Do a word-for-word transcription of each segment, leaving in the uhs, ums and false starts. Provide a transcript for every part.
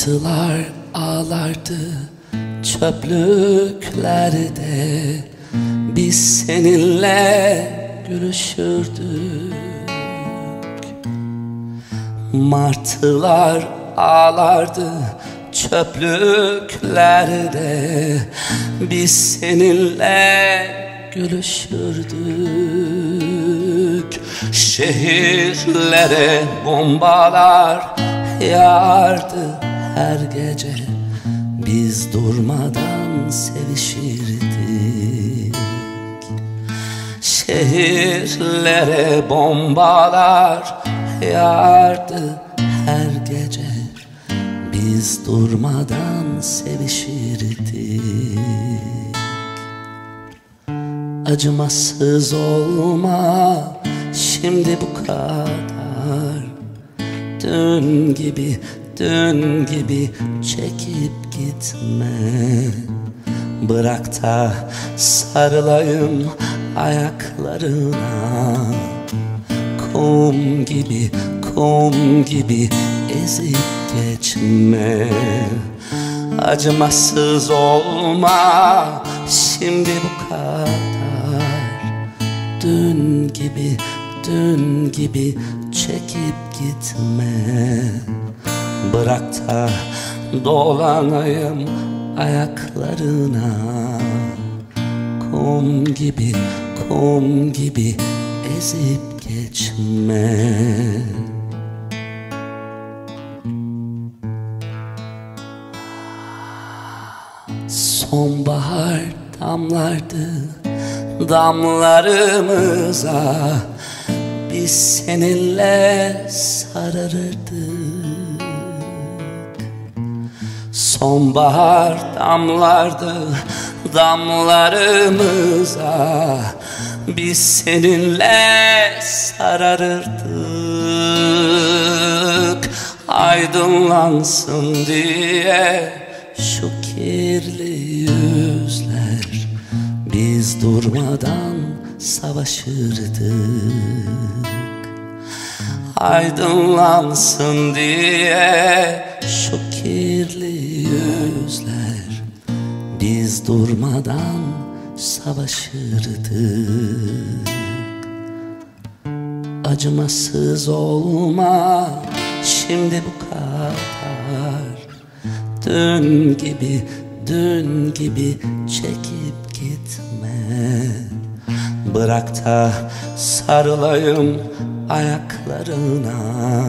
Martılar ağlardı çöplüklerde, biz seninle gülüşürdük. Martılar ağlardı çöplüklerde, biz seninle gülüşürdük. Şehirlere bombalar yağardı her gece, biz durmadan sevişirdik. Şehirlere bombalar yağardı her gece, biz durmadan sevişirdik. Acımasız olma şimdi bu kadar, dün gibi dün gibi çekip gitme. Bırak da sarılayım ayaklarına, kum gibi kum gibi ezip geçme. Acımasız olma şimdi bu kadar, dün gibi dün gibi çekip gitme. Bırak da dolanayım ayaklarına, kum gibi kum gibi ezip geçme. Sonbahar damlardı damlarımıza, biz seninle sararırdık. Sonbahar damlardı damlarımıza, biz seninle sararırdık. Aydınlansın diye şu kirli yüzler, biz durmadan savaşırdık. Aydınlansın diye şu kirli yüzler, biz durmadan savaşırdık. Acımasız olma şimdi bu kadar, dün gibi dün gibi çekip gitme. Bırak da sarılayım ayaklarına,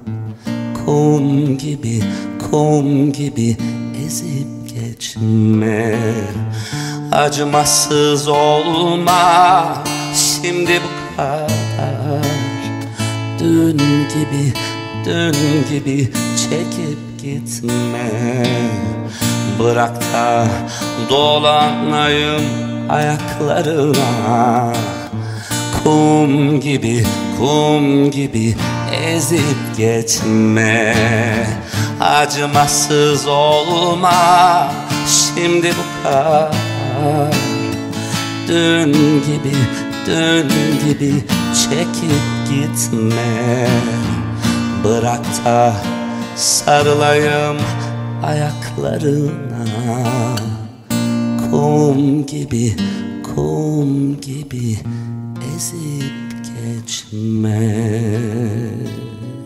kum gibi kum gibi ezip geçme. Acımasız olma şimdi bu kadar, dün gibi dün gibi çekip gitme. Bırak da dolanayım ayaklarına, kum gibi kum gibi ezip geçme. Acımasız olma şimdi bu kadar, dün gibi dün gibi çekip gitme. Bırak da sarılayım ayaklarına, kum gibi kum gibi ezip geçme.